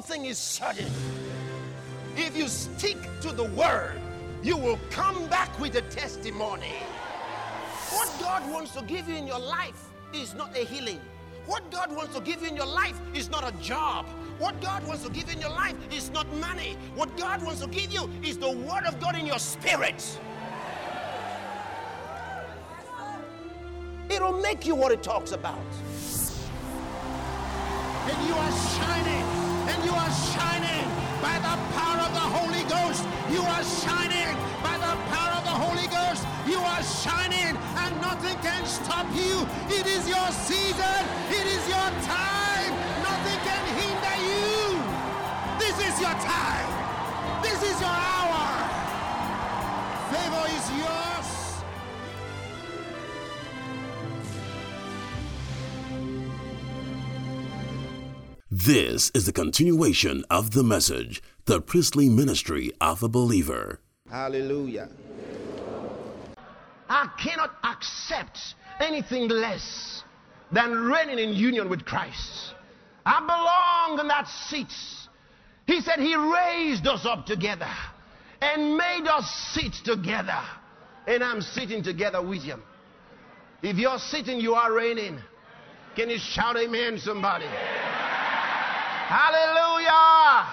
one thing is certain. If you stick to the word, you will come back with a testimony. What God wants to give you in your life is not a healing. What God wants to give you in your life is not a job. What God wants to give you in your life is not money. What God wants to give you is the word of God in your spirit. It'll make you what it talks about. And you are shining, and you are shining by the power of the Holy Ghost. You are shining by the power of the Holy Ghost. You are shining, and nothing can stop you. It is your season. It is your time. Nothing can hinder you. This is your time. This is your hour. Favor is yours. This is the continuation of the message, the priestly ministry of a believer. Hallelujah. I cannot accept anything less than reigning in union with Christ. I belong in that seat. He said he raised us up together and made us sit together. And I'm sitting together with him. If you're sitting, you are reigning. Can you shout amen, somebody? Hallelujah.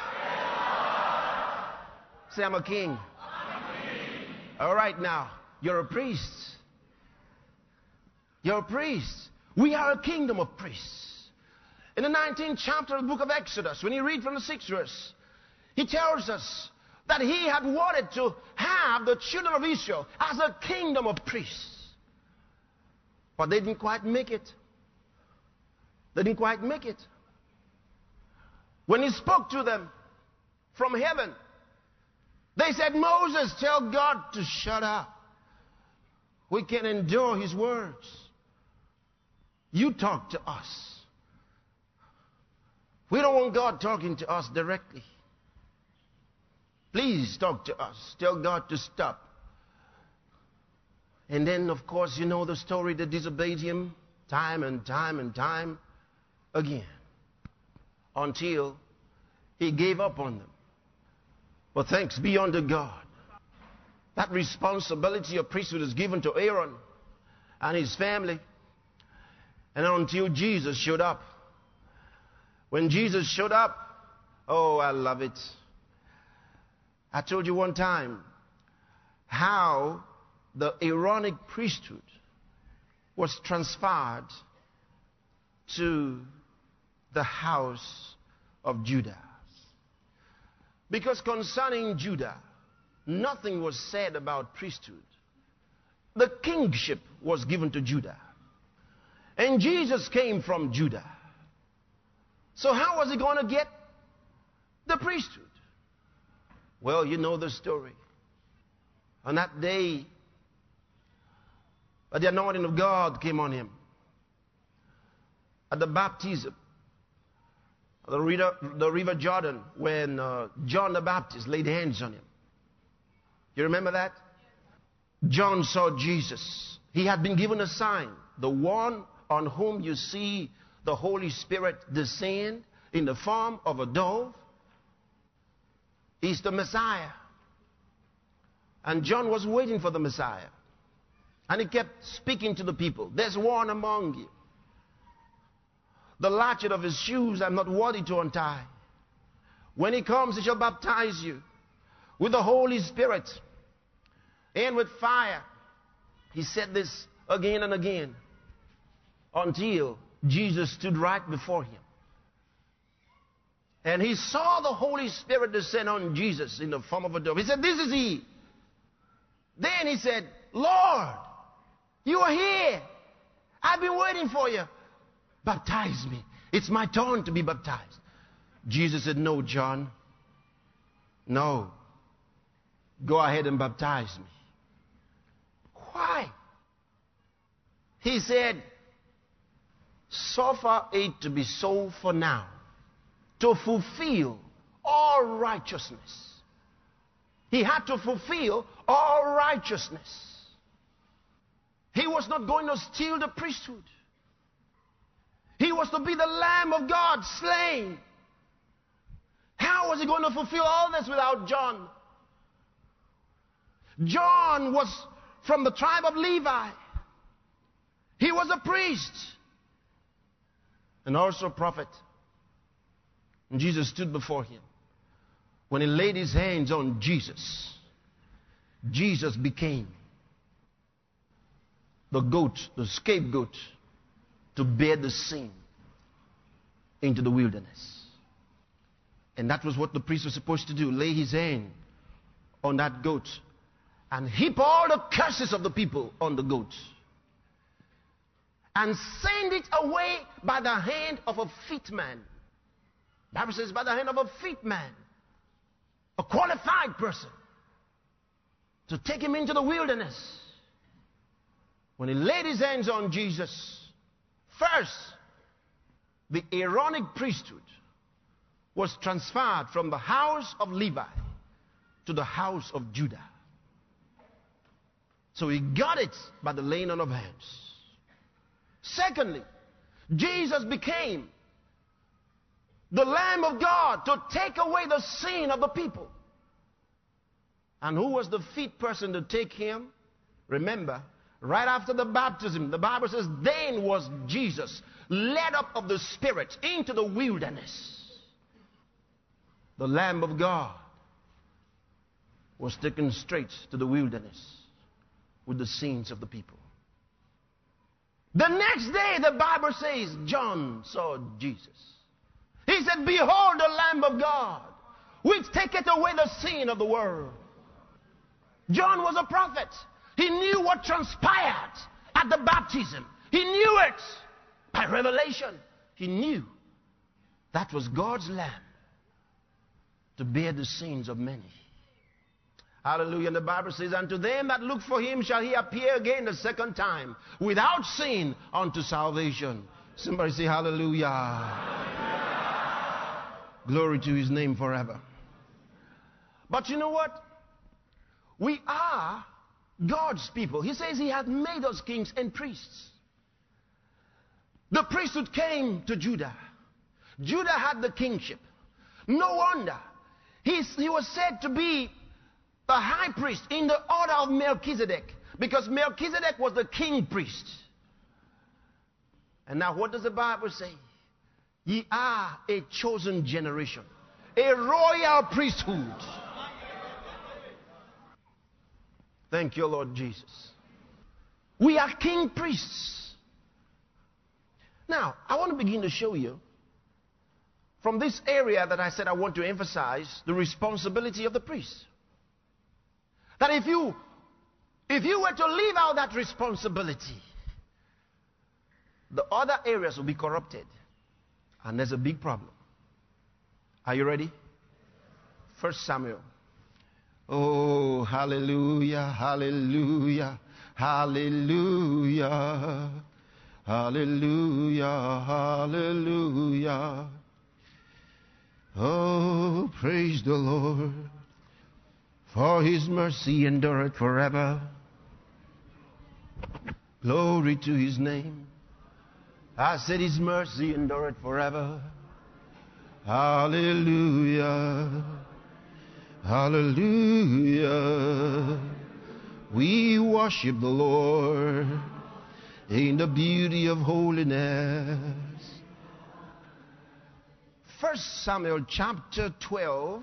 Say, I'm a king. All right, now, you're a priest. You're a priest. We are a kingdom of priests. In the 19th chapter of the book of Exodus, when you read from the 6th verse, he tells us that he had wanted to have the children of Israel as a kingdom of priests. But they didn't quite make it. They didn't quite make it. When he spoke to them from heaven, they said, Moses, tell God to shut up. We can endure his words. You talk to us. We don't want God talking to us directly. Please talk to us. Tell God to stop. And then, of course, you know the story. They disobeyed him time and time and time again, until he gave up on them. But thanks be unto God. That responsibility of priesthood is given to Aaron and his family. And until Jesus showed up. When Jesus showed up, oh, I love it. I told you one time how the Aaronic priesthood was transferred to the house of Judah. Because concerning Judah, nothing was said about priesthood. The kingship was given to Judah. And Jesus came from Judah. So how was he going to get the priesthood? Well, you know the story. On that day, the anointing of God came on him. At the baptism, the river Jordan, when John the Baptist laid hands on him. You remember that? John saw Jesus. He had been given a sign. The one on whom you see the Holy Spirit descend in the form of a dove is the Messiah. And John was waiting for the Messiah. And he kept speaking to the people. There's one among you. The latchet of his shoes I'm not worthy to untie. When he comes, he shall baptize you with the Holy Spirit and with fire. He said this again and again until Jesus stood right before him. And he saw the Holy Spirit descend on Jesus in the form of a dove. He said, this is he. Then he said, Lord, you are here. I've been waiting for you. Baptize me. It's my turn to be baptized. Jesus said, no, John. No. Go ahead and baptize me. Why? He said, suffer it to be so for now, to fulfill all righteousness. He had to fulfill all righteousness. He was not going to steal the priesthood. He was to be the Lamb of God slain. how was he going to fulfill all this without John? John was from the tribe of Levi. He was a priest and also a prophet. And Jesus stood before him. When he laid his hands on Jesus, Jesus became the goat, the scapegoat, to bear the sin into the wilderness. And that was what the priest was supposed to do, lay his hand on that goat and heap all the curses of the people on the goat and send it away by the hand of a fit man. The Bible says by the hand of a fit man, a qualified person, to take him into the wilderness. When he laid his hands on Jesus, first, the Aaronic priesthood was transferred from the house of Levi to the house of Judah. So he got it by the laying on of hands. Secondly, Jesus became the Lamb of God to take away the sin of the people. And who was the fit person to take him? Remember, right after the baptism, the Bible says, then was Jesus led up of the Spirit into the wilderness. The Lamb of God was taken straight to the wilderness with the sins of the people. The next day, the Bible says, John saw Jesus. He said, behold the Lamb of God, which taketh away the sin of the world. John was a prophet. He knew what transpired at the baptism. He knew it by revelation. He knew that was God's Lamb to bear the sins of many. Hallelujah. And the Bible says, unto them that look for him shall he appear again the second time, without sin, unto salvation. Somebody say hallelujah. Hallelujah. Glory to his name forever. But you know what? We are God's people. He says he hath made us kings and priests. The priesthood came to Judah. Judah had the kingship. No wonder. He was said to be the high priest in the order of Melchizedek, because Melchizedek was the king priest. And now what does the Bible say? Ye are a chosen generation, a royal priesthood. Thank you, Lord Jesus. We are king priests. Now, I want to begin to show you from this area that I said I want to emphasize the responsibility of the priest. That if you were to leave out that responsibility, the other areas will be corrupted. And there's a big problem. Are you ready? 1 Samuel. Oh, hallelujah, hallelujah, hallelujah, hallelujah, hallelujah. Oh, praise the Lord, for his mercy endureth forever. Glory to his name. I said his mercy endureth forever. Hallelujah. Hallelujah. We worship the Lord in the beauty of holiness. 1 Samuel chapter 12.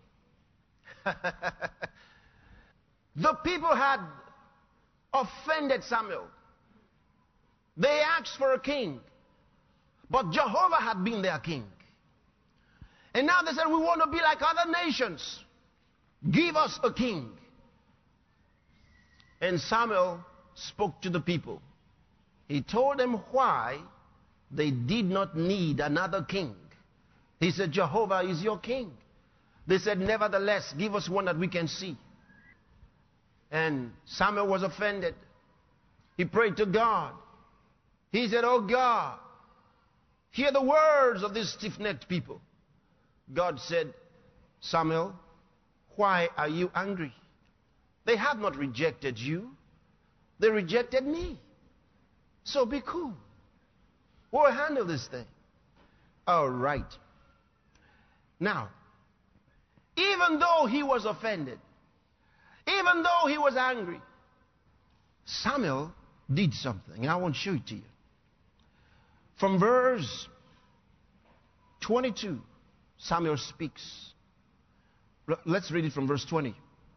The people had offended Samuel. They asked for a king, but Jehovah had been their king. And now they said, we want to be like other nations. Give us a king. And Samuel spoke to the people. He told them why they did not need another king. He said, Jehovah is your king. They said, nevertheless, give us one that we can see. And Samuel was offended. He prayed to God. He said, oh God, hear the words of these stiff-necked people. God said, Samuel, why are you angry? They have not rejected you. They rejected me. So be cool. We'll handle this thing. All right. Now, even though he was offended, even though he was angry, Samuel did something, and I want to show it to you. From verse 22, Samuel speaks. Let's read it from verse 20.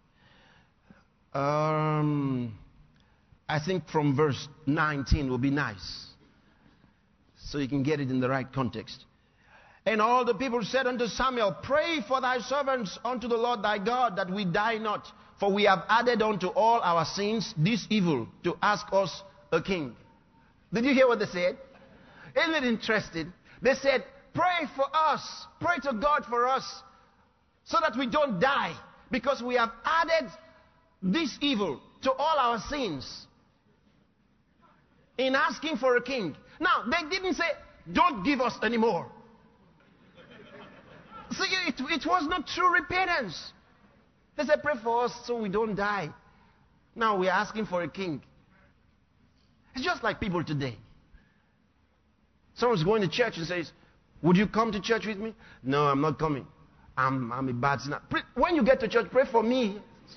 I think from verse 19 will be nice, so you can get it in the right context. And all the people said unto Samuel, Pray for thy servants unto the Lord thy God, that we die not. For we have added unto all our sins this evil, to ask us a king. Did you hear what they said? Isn't it interesting? They said, pray for us, pray to God for us, so that we don't die, because we have added this evil to all our sins in asking for a king. Now, they didn't say, don't give us anymore. See, it was not true repentance. They said, pray for us so we don't die. Now we're asking for a king. It's just like people today. Someone's going to church and says, would you come to church with me? No, I'm not coming. I'm a bad sinner. When you get to church, pray for me.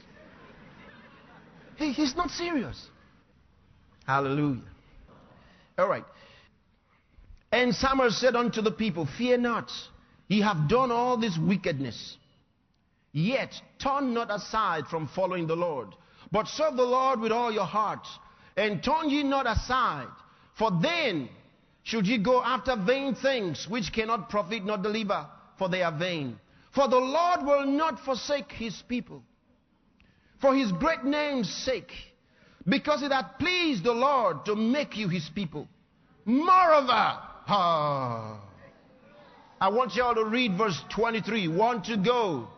He's not serious. Hallelujah. All right. And Samuel said unto the people, Fear not, ye have done all this wickedness. Yet turn not aside from following the Lord, but serve the Lord with all your heart, and turn ye not aside, for then should ye go after vain things, which cannot profit nor deliver, for they are vain. For the Lord will not forsake his people, for his great name's sake, because it hath pleased the Lord to make you his people. Moreover, I want you all to read verse 23. Want to go.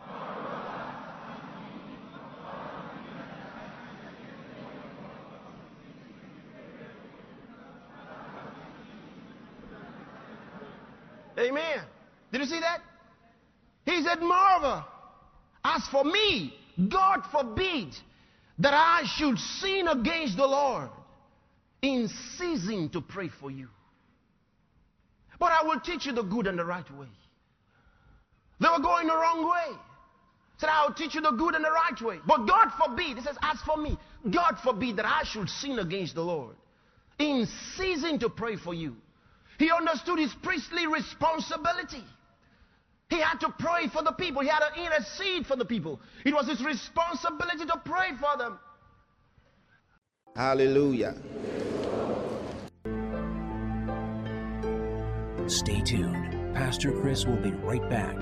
Amen. Did you see that? He said, moreover, as for me, God forbid that I should sin against the Lord in ceasing to pray for you. But I will teach you the good and the right way. They were going the wrong way. He said, I will teach you the good and the right way. But God forbid, he says, as for me, God forbid that I should sin against the Lord in ceasing to pray for you. He understood his priestly responsibility. He had to pray for the people. He had to intercede for the people. It was his responsibility to pray for them. Hallelujah. Stay tuned. Pastor Chris will be right back.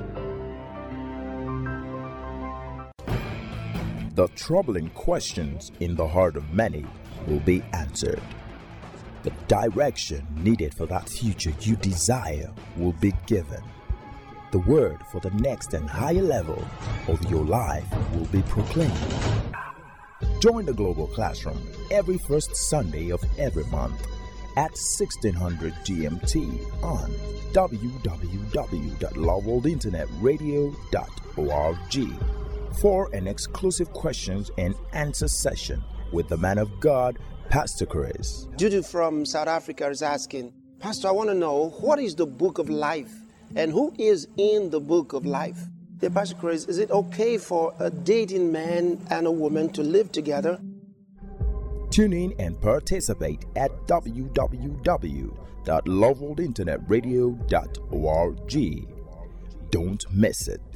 The troubling questions in the heart of many will be answered. The direction needed for that future you desire will be given. The word for the next and higher level of your life will be proclaimed. Join the Global Classroom every first Sunday of every month at 1600 GMT on www.loveworldinternetradio.org for an exclusive questions and answer session with the man of God, Pastor Chris. Judy from South Africa is asking, Pastor, I want to know, what is the book of life? And who is in the book of life? Yeah, Pastor Chris, is it okay for a dating man and a woman to live together? Tune in and participate at www.loveworldinternetradio.org. Don't miss it.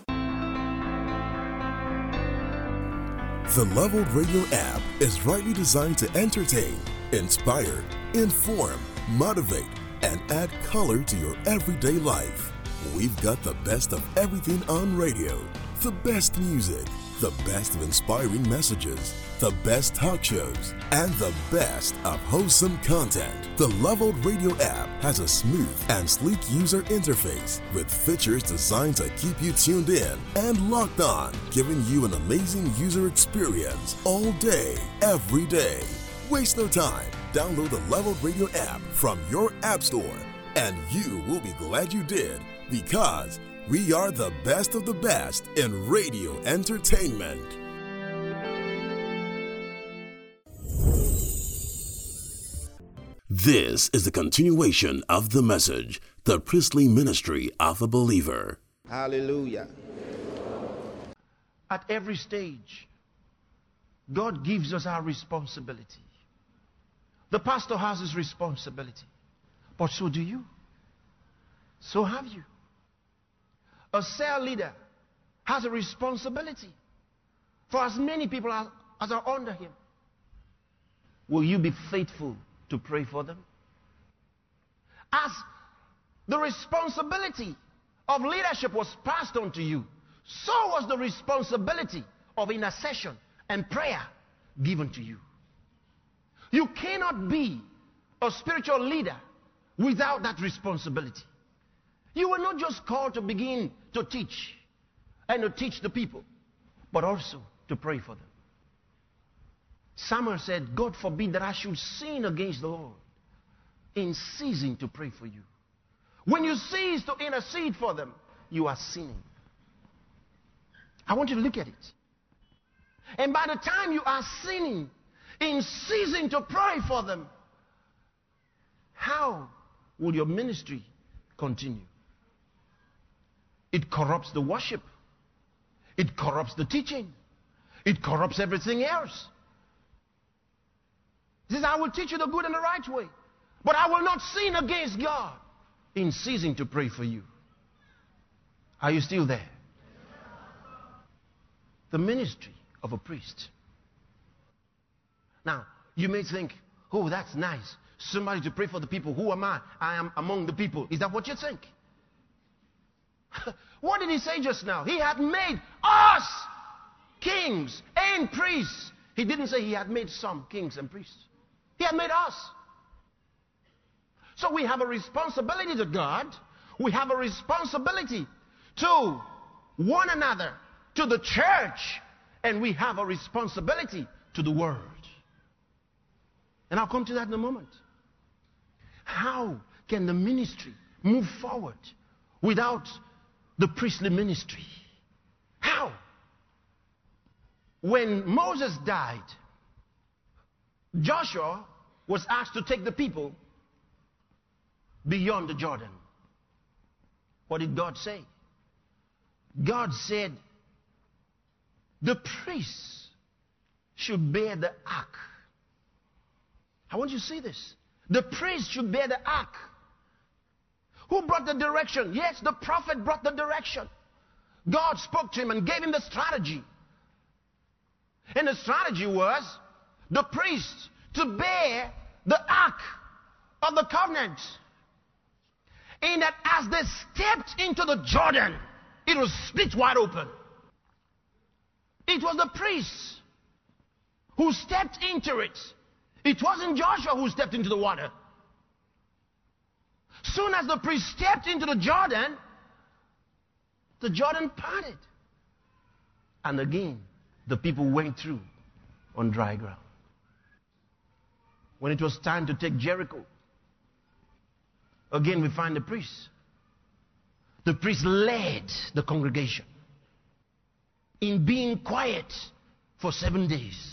The Love World Radio app is rightly designed to entertain, inspire, inform, motivate, and add color to your everyday life. We've got the best of everything on radio, the best music, the best of inspiring messages, the best talk shows, and the best of wholesome content. The Love World Radio app has a smooth and sleek user interface with features designed to keep you tuned in and locked on, giving you an amazing user experience all day, every day. Waste no time. Download the Love World Radio app from your app store, and you will be glad you did, because we are the best of the best in radio entertainment. This is the continuation of the message, the priestly ministry of a believer. Hallelujah. at every stage, God gives us our responsibility. The pastor has his responsibility, but so do you. So have you. A cell leader has a responsibility for as many people as are under him. Will you be faithful to pray for them? As the responsibility of leadership was passed on to you, so was the responsibility of intercession and prayer given to you. You cannot be a spiritual leader without that responsibility. You were not just called to begin to teach and to teach the people, but also to pray for them. Samuel said, God forbid that I should sin against the Lord in ceasing to pray for you. When you cease to intercede for them, you are sinning. I want you to look at it. And by the time you are sinning in ceasing to pray for them, how will your ministry continue? It corrupts the worship. It corrupts the teaching. It corrupts everything else. He says, I will teach you the good and the right way, but I will not sin against God in ceasing to pray for you. Are you still there? The ministry of a priest. Now, you may think, oh, that's nice. Somebody to pray for the people. Who am I? I am among the people. Is that what you think? What did he say just now? He had made us kings and priests. He didn't say he had made some kings and priests. He had made us. So we have a responsibility to God. We have a responsibility to one another, to the church, and we have a responsibility to the world. And I'll come to that in a moment. How can the ministry move forward without the priestly ministry? How? When Moses died, Joshua was asked to take the people beyond the Jordan. What did God say? God said, the priests should bear the ark. I want you to see this. The priests should bear the ark. Who brought the direction? Yes, the prophet brought the direction. God spoke to him and gave him the strategy. And the strategy was the priests to bear the ark of the covenant. And that as they stepped into the Jordan, it was split wide open. It was the priests who stepped into it. It wasn't Joshua who stepped into the water. Soon as the priest stepped into the Jordan parted. And again, the people went through on dry ground. When it was time to take Jericho, again we find the priest. The priest led the congregation in being quiet for 7 days.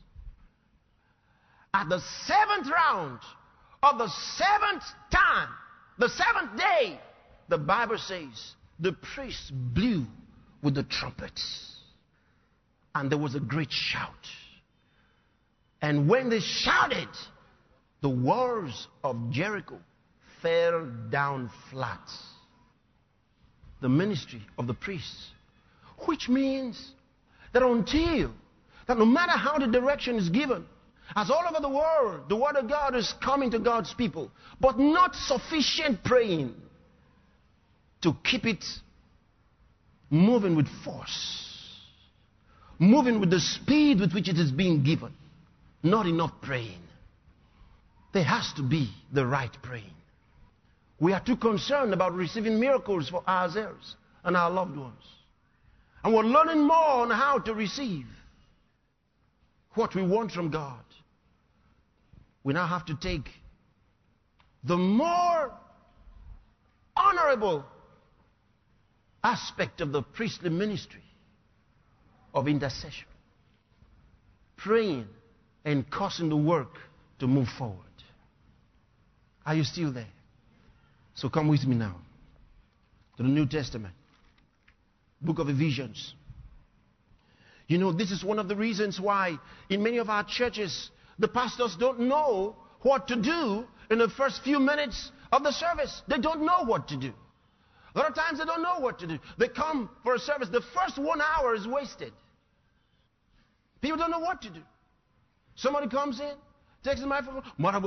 At the 7th round of the 7th time, the 7th day, the Bible says, the priests blew with the trumpets. And there was a great shout. And when they shouted, the walls of Jericho fell down flat. The ministry of the priests. Which means that that no matter how the direction is given, as all over the world, the word of God is coming to God's people, but not sufficient praying to keep it moving with force, moving with the speed with which it is being given. Not enough praying. There has to be the right praying. We are too concerned about receiving miracles for ourselves and our loved ones. And we're learning more on how to receive what we want from God. We now have to take the more honorable aspect of the priestly ministry of intercession. Praying and causing the work to move forward. Are you still there? So come with me now to the New Testament. Book of Ephesians. You know, this is one of the reasons why in many of our churches, the pastors don't know what to do in the first few minutes of the service. They don't know what to do. A lot of times they don't know what to do. They come for a service. The first 1 hour is wasted. People don't know what to do. Somebody comes in, takes the microphone.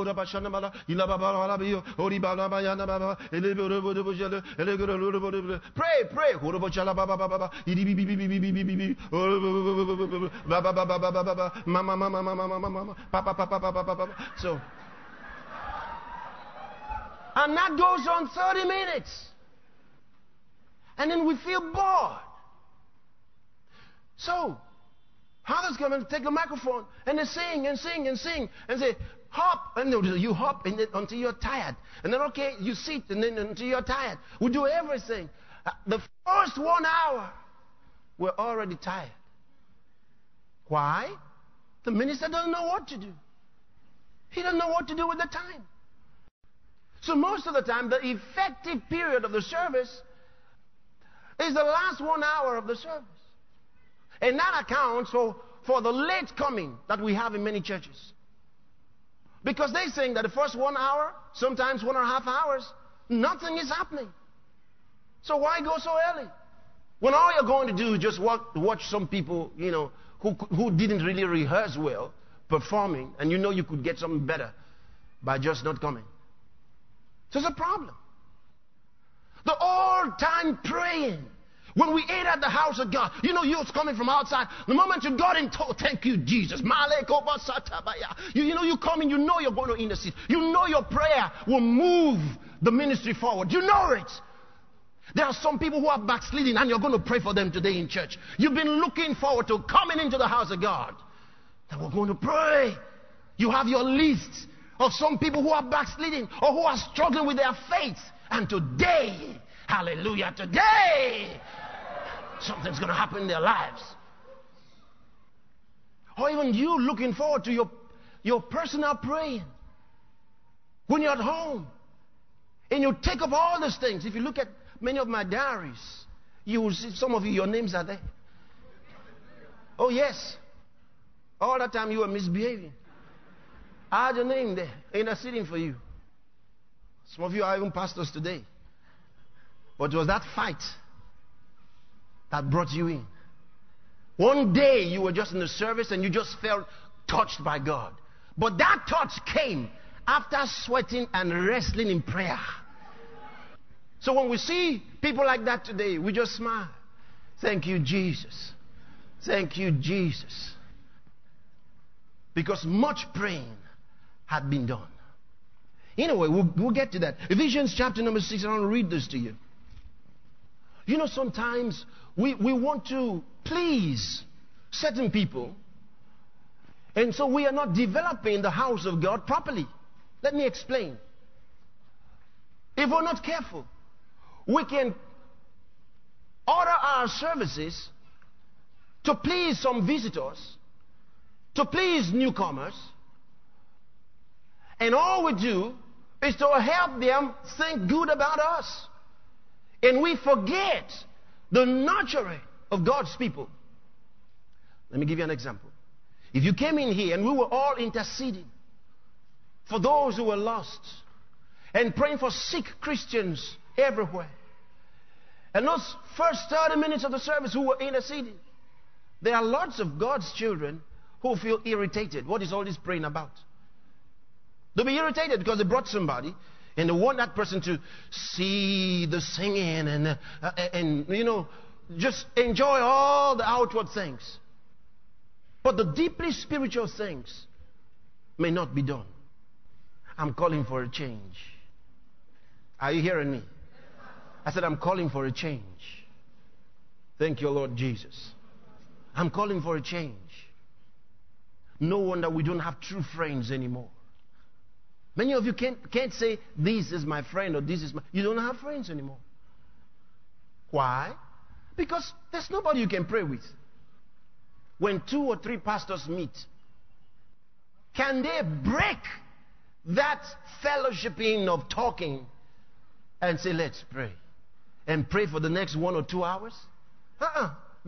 Pray, pray. So, and that goes on 30 minutes. And then we feel bored. So, others come and take the microphone and they sing and sing and sing and say, hop. And you hop and then, until you're tired. And then, okay, you sit and then until you're tired. We do everything. The first 1 hour, we're already tired. Why? The minister doesn't know what to do. He doesn't know what to do with the time. So most of the time, the effective period of the service is the last 1 hour of the service. And that accounts for the late coming that we have in many churches. Because they think that the first 1 hour, sometimes 1.5 hours, nothing is happening. So why go so early? When all you're going to do is just watch some people, you know, who didn't really rehearse well, performing, and you know you could get something better by just not coming. So it's a problem. The all-time praying. When we ate at the house of God, you know you was coming from outside. The moment you got in, thank you, Jesus. You know you come in, you know you're going to intercede. You know your prayer will move the ministry forward. You know it. There are some people who are backsliding and you're going to pray for them today in church. You've been looking forward to coming into the house of God. And we're going to pray. You have your list of some people who are backsliding or who are struggling with their faith. And today, hallelujah, today, something's going to happen in their lives. Or even you looking forward to your personal praying. When you're at home and you take up all these things. If you look at many of my diaries, you will see some of you, your names are there. Oh yes. All that time you were misbehaving. I had your name there, interceding for you. Some of you are even pastors today. But it was that fight that brought you in. One day you were just in the service and you just felt touched by God. But that touch came after sweating and wrestling in prayer. So when we see people like that today, we just smile. Thank you, Jesus. Thank you, Jesus. Because much praying had been done. Anyway, we'll get to that. Ephesians chapter number 6, I want to read this to you. You know, sometimes we want to please certain people, and so we are not developing the house of God properly. Let me explain. If we're not careful, we can order our services to please some visitors, to please newcomers, and all we do is to help them think good about us. And we forget the nurturing of God's people. Let me give you an example. If you came in here and we were all interceding for those who were lost and praying for sick Christians everywhere, and those first 30 minutes of the service who were interceding, there are lots of God's children who feel irritated. What is all this praying about? They'll be irritated because they brought somebody and they want that person to see the singing and you know, just enjoy all the outward things. But the deeply spiritual things may not be done. I'm calling for a change. Are you hearing me? I said I'm calling for a change. Thank you, Lord Jesus. I'm calling for a change. No wonder we don't have true friends anymore. Many of you can't say, this is my friend or this is my... You don't have friends anymore. Why? Because there's nobody you can pray with. When 2 or 3 pastors meet, can they break that fellowshipping of talking and say, let's pray? And pray for the next 1 or 2 hours?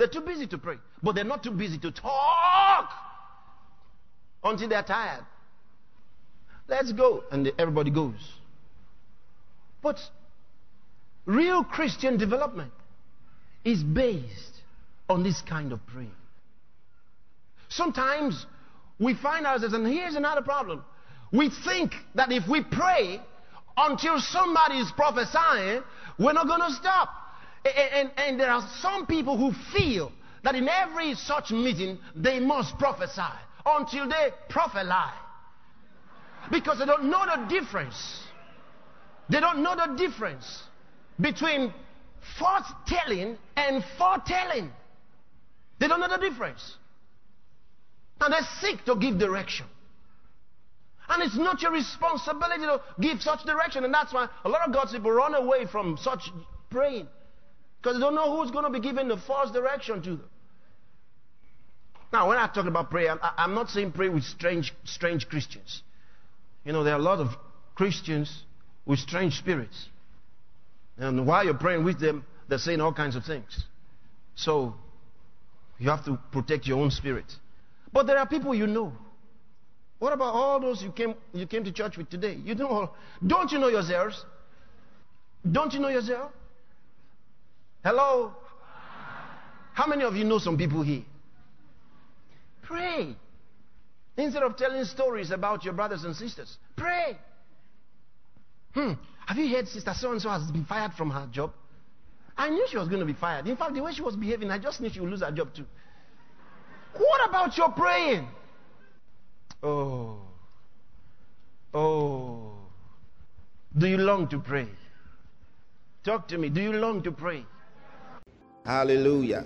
They're too busy to pray. But they're not too busy to talk until they're tired. Let's go. And everybody goes. But real Christian development is based on this kind of praying. Sometimes we find ourselves, and here's another problem. We think that if we pray until somebody is prophesying, we're not going to stop. And there are some people who feel that in every such meeting they must prophesy until they prophesy. Because they don't know the difference. They don't know the difference between foretelling and foretelling. They don't know the difference. And they seek to give direction. And it's not your responsibility to give such direction. And that's why a lot of God's people run away from such praying. Because they don't know who's going to be giving the false direction to them. Now, when I talk about prayer, I'm not saying pray with strange Christians. You know, there are a lot of Christians with strange spirits. And while you're praying with them, they're saying all kinds of things. So, you have to protect your own spirit. But there are people you know. What about all those you came to church with today? You know, don't you know yourselves? Don't you know yourself? Hello? How many of you know some people here? Pray. Instead of telling stories about your brothers and sisters, pray. Have you heard Sister so-and-so has been fired from her job? I knew she was going to be fired. In fact, the way she was behaving, I just knew she would lose her job too. What about your praying? Oh. Do you long to pray? Talk to me. Do you long to pray? Hallelujah.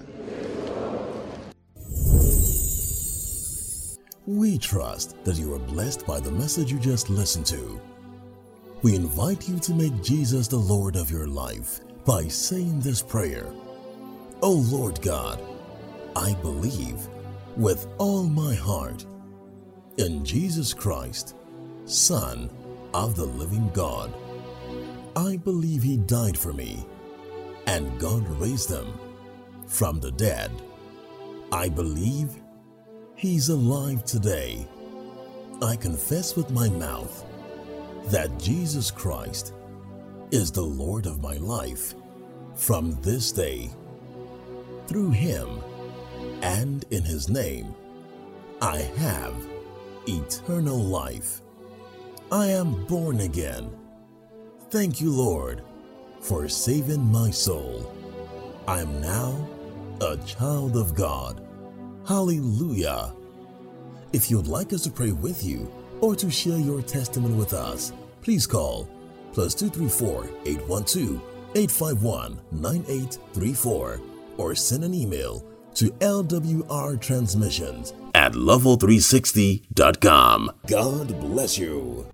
We trust that you are blessed by the message you just listened to. We invite you to make Jesus the Lord of your life by saying this prayer. Oh Lord God, I believe with all my heart in Jesus Christ, Son of the living God. I believe He died for me and God raised Him from the dead. I believe He's alive today. I confess with my mouth that Jesus Christ is the Lord of my life from this day. Through Him and in His name, I have eternal life. I am born again. Thank you, Lord, for saving my soul. I am now a child of God. Hallelujah. If you'd like us to pray with you or to share your testimony with us, please call +234 812 851 9834 or send an email to lwrtransmissions@level360.com. God bless you.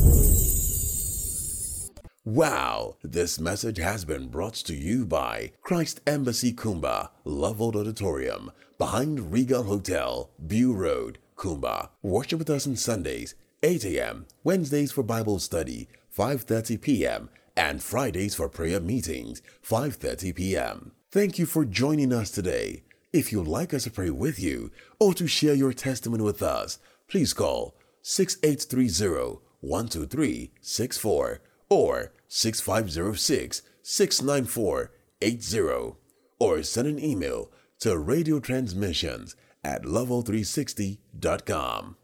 Wow, this message has been brought to you by Christ Embassy Kumba, Leveled Auditorium, behind Regal Hotel, Bew Road, Kumba. Worship with us on Sundays, 8 a.m., Wednesdays for Bible study, 5:30 p.m., and Fridays for prayer meetings, 5:30 p.m. Thank you for joining us today. If you'd like us to pray with you or to share your testimony with us, please call 6830-12364 or 6506-694-80 or send an email to radiotransmissions@level360.com.